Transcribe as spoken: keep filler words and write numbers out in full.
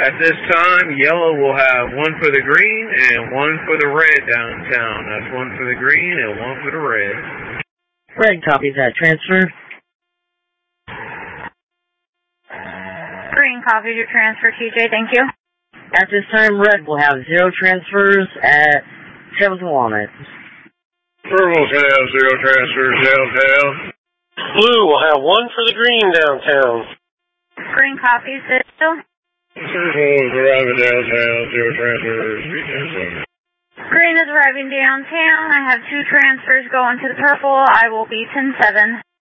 At this time, yellow will have one for the green and one for the red downtown. That's one for the green and one for the red. Red copies that transfer. Green copies your transfer, T J, thank you. At this time, red will have zero transfers at Trails and Walnut. Purple will have zero transfers downtown. Blue will have one for the green downtown. Green copies still. Purple is arriving downtown, zero transfers. Green is arriving downtown. I have two transfers going to the purple. I will be ten seven.